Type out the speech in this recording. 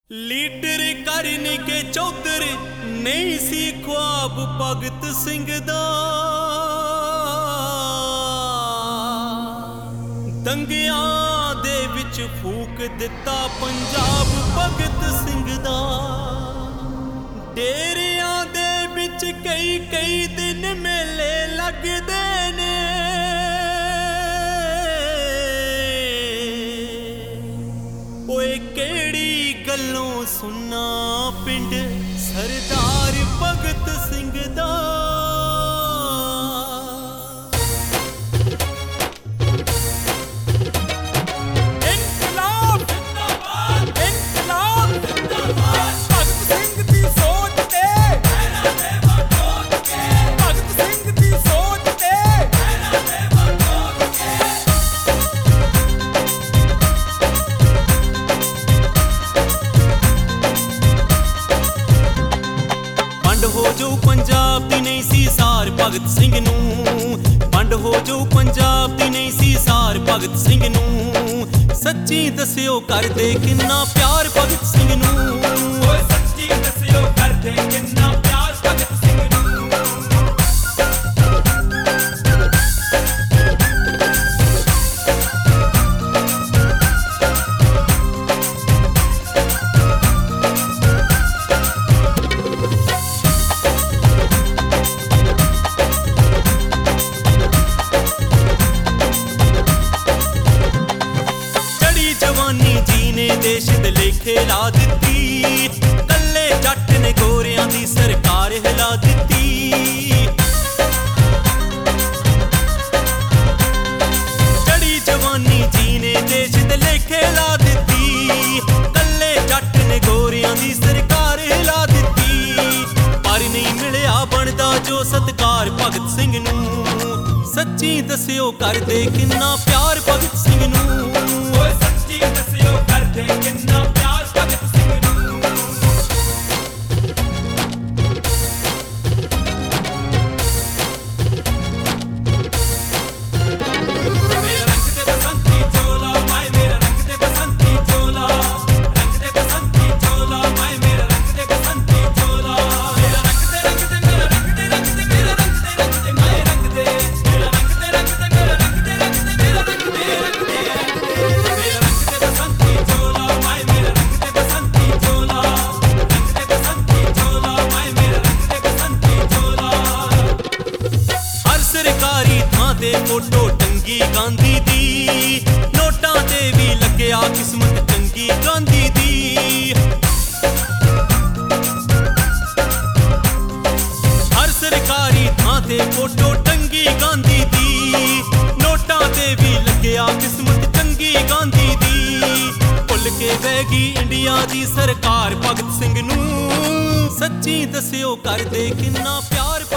Leader ਕਰਨੀ ਕੇ ਚੌਧਰ ਨਹੀਂ ਸੀ ख्वाब ਭਗਤ ਸਿੰਘ ਦਾ। ਦੰਗਿਆਂ ਦੇ ਵਿੱਚ ਫੂਕ ਦਿੱਤਾ ਪੰਜਾਬ ਭਗਤ ਸਿੰਘ ਦਾ। ਡੇਰਿਆਂ ਦੇ ਵਿੱਚ ਕਈ ਕਈ ਦਿਨ ਮੇਲੇ ਲੱਗਦੇ ਨੇ। ਓਏ ਕਿਹੜੀ ਗੱਲੋਂ ਸੁਣਾ ਪਿੰਡ ਸਰਦਾਰ ਭਗਤ ਸਿੰਘ ਦਾ। ਇਨਕਲਾਬ ਜ਼ਿੰਦਾਬਾਦ, ਇਨਕਲਾਬ ਜ਼ਿੰਦਾਬਾਦ। ਭਗਤ ਸਿੰਘ ਦੀ ਸੋਚ ਤੇ ਪੈਰਾਂ ਦੇ ਵਟੋਕ ਕੇ, ਭਗਤ ਸਿੰਘ ਦੀ ਸੋਚ ਤੇ ਪੈਰਾਂ ਦੇ ਵਟੋਕ ਕੇ। ਵੰਡ ਹੋ ਜੋ ਪੰਜਾਬ ਦੀ ਨਹੀਂ ਸੀ ਸਾਰ ਭਗਤ ਸਿੰਘ ਨੂੰ। ਵੰਡ ਹੋ ਜੋ ਪੰਜਾਬ ਦੀ ਨਹੀਂ ਸੀ ਸਾਰ ਭਗਤ ਸਿੰਘ ਨੂੰ। ਸੱਚੀ ਦੱਸਿਓ ਕਰਦੇ ਕਿੰਨਾ ਪਿਆਰ ਭਗਤ ਸਿੰਘ ਨੂੰ। ਓਏ ਸੱਚੀ ਦੱਸਿਓ ਕਰਦੇ ਕਿੰਨਾ ਪਿਆਰ ਭਗਤ ਸਿੰਘ ਨੂੰ। ਦੇਸ਼ ਦੇ ਲੇਖੇ ਲਾ ਦਿੱਤੀ, ਕੱਲੇ ਜੱਟ ਨੇ ਗੋਰਿਆਂ ਦੀ ਸਰਕਾਰ ਹਿਲਾ ਦਿੱਤੀ। ਚੜੀ ਜਵਾਨੀ ਜੀ ਨੇ ਦੇਸ਼ ਦੇ ਲੇਖੇ ਲਾ ਦਿੱਤੀ, ਕੱਲੇ ਜੱਟ ਨੇ ਗੋਰਿਆਂ ਦੀ ਸਰਕਾਰ ਹਿਲਾ ਦਿੱਤੀ। ਪਰ ਨਹੀਂ ਮਿਲਿਆ ਬਣਦਾ ਜੋ ਸਤਿਕਾਰ ਭਗਤ ਸਿੰਘ ਨੂੰ। ਸੱਚੀ ਦੱਸਿਓ ਕਰਦੇ ਕਿੰਨਾ ਪਿਆਰ ਭਗਤ ਸਿੰਘ ਨੂੰ। ਓਏ ਸੱਚੀ ਦੱਸਿਓ ਕਰਦੇ ਕਿੰਨਾ ਪਿਆਰ ਭਗਤ ਸਿੰਘ ਨੂੰ। ਮੇਰੇ ਰੰਗ ਦੇ ਬਸੰਤੀ ਚੋਲਾ ਮਾਏ, ਮੇਰਾ ਰੰਗ ਦੇ ਬਸੰਤੀ ਚੋਲਾ। ਰੰਗ ਦੇ ਬਸੰਤੀ ਚੋਲਾ ਮਾਏ, ਮੇਰਾ ਰੰਗ ਦੇ ਬਸੰਤੀ ਚੋਲਾ। ਮੇਰਾ ਰੰਗ ਦੇ ਮੇਰਾ ਰੰਗ ਦੇ ਰੰਗ ਦੇ ਮੇਰਾ ਰੰਗ ਦੇ ਮਾਏ ਰੰਗ ਦੇ। ਮੇਰਾ ਰੰਗ ਦੇ ਮੇਰਾ ਰੰਗ ਦੇ ਰੰਗ ਦੇ ਮੇਰਾ ਰੰਗ ਦੇ ਰੰਗ ਦੇ। ਮੇਰਾ ਰੰਗ ਦੇ ਬਸੰਤੀ ਚੋਲਾ ਮਾਏ, ਮੇਰਾ ਰੰਗ ਦੇ ਬਸੰਤੀ ਚੋਲਾ। ਰੰਗ ਦੇ ਬਸੰਤੀ ਚੋਲਾ ਮਾਏ, ਮੇਰਾ ਰੰਗ ਦੇ ਬਸੰਤੀ ਚੋਲਾ। ਹਰ ਸਰਕਾਰੀ ਥਾਂ ਤੇ ਫੋਟੋ ਟੰਗੀ ਗਾਂਧੀ ਦੀ। ਨੋਟਾਂ ਤੇ ਵੀ ਲੱਗਿਆ ਕਿਸਮਤ ਚੰਗੀ ਗਾਂਧੀ ਦੀ। ਹਰ ਸਰਕਾਰੀ ਥਾਂ ਤੇ ਫੋਟੋ ਟੰਗੀ ਗਾਂਧੀ ਦੀ। ਨੋਟਾਂ ਤੇ ਵੀ ਲੱਗਿਆ ਕਿਸਮਤ ਚੰਗੀ ਗਾਂਧੀ ਦੀ। ਭੁੱਲ ਕੇ ਬਹਿ ਗਈ ਇੰਡੀਆ ਦੀ ਸਰਕਾਰ ਭਗਤ ਸਿੰਘ ਨੂੰ। ਸੱਚੀ ਦੱਸਿਓ ਕਰਦੇ ਕਿੰਨਾ ਪਿਆਰ